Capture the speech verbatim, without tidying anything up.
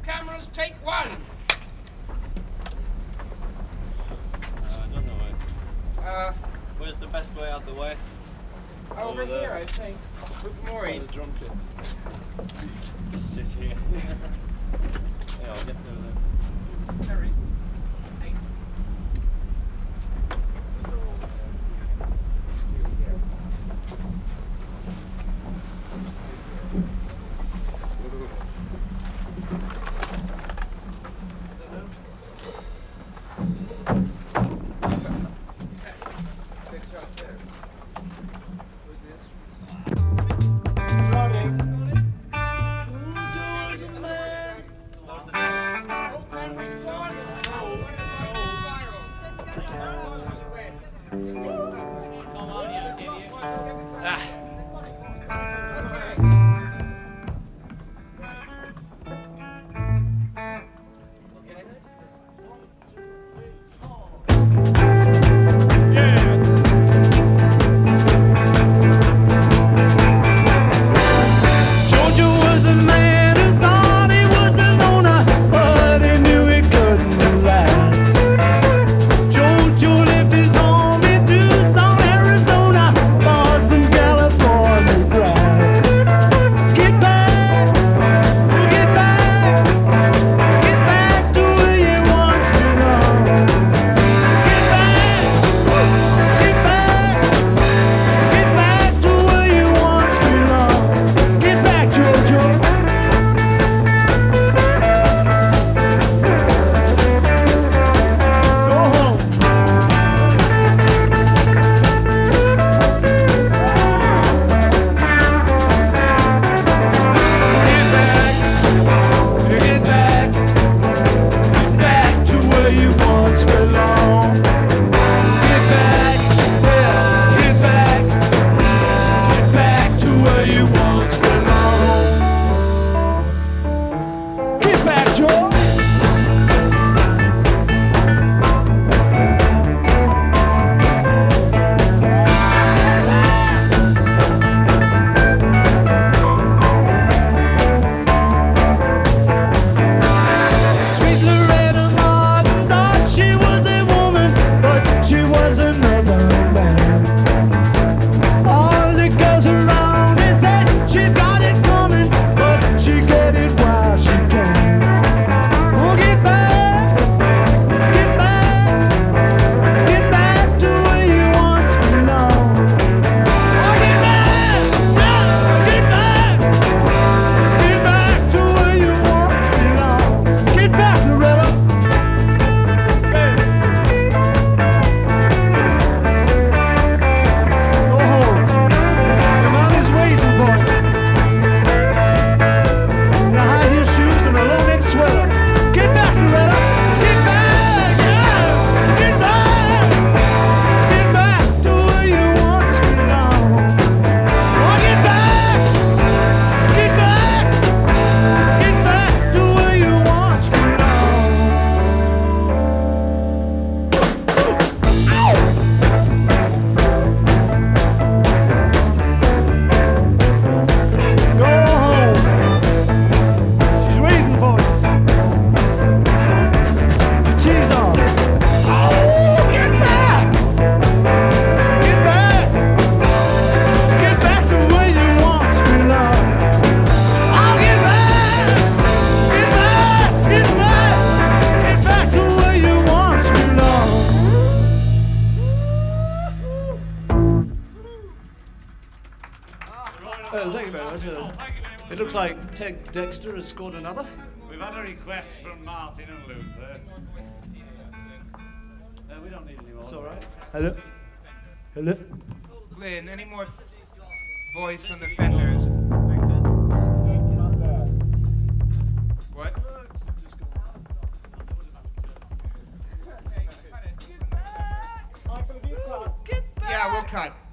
cameras, take one. Uh, I don't know where. Uh, Where's the best way out the way? over, Over there. here, I think. With Maureen. Oh, the drum kit. Just sit here. Yeah, I'll get through there. Harry. Hey. Well, thank you very much. Uh, it looks like Ted Dexter has scored another. We've had a request from Martin and Luther. Uh, we don't need any more. That's all right. Hello? Hello? Glenn, any more f- voice on the Fenders? What? Yeah, we'll cut.